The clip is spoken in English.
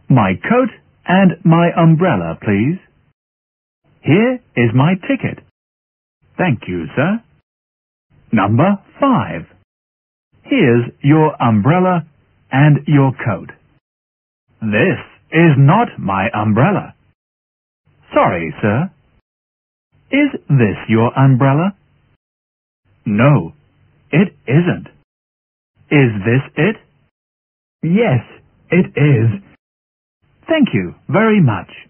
My coat and my umbrella, please. Here is my ticket. Thank you, sir. Number 5. Here's your umbrella and your coat. This is not my umbrella. Sorry, sir. Is this your umbrella? No, it isn't. Is this it? Yes, it is. Thank you very much.